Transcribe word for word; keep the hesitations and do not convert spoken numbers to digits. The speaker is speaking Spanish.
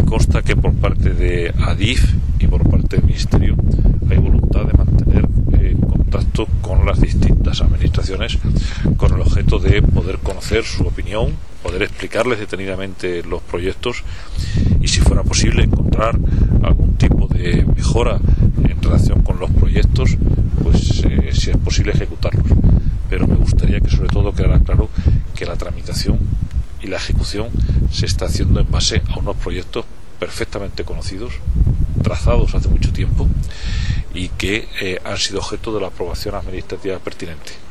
consta que por parte de ADIF y por parte del Ministerio hay voluntad de mantener eh, contacto con las distintas administraciones con el objeto de poder conocer su opinión, poder explicarles detenidamente los proyectos y, si fuera posible, encontrar algún tipo de mejora en relación con los proyectos, pues eh, si es posible ejecutarlos. Pero me gustaría que sobre todo quedara claro que la tramitación y la ejecución se está haciendo en base a unos proyectos perfectamente conocidos, trazados hace mucho tiempo y que eh, han sido objeto de la aprobación administrativa pertinente.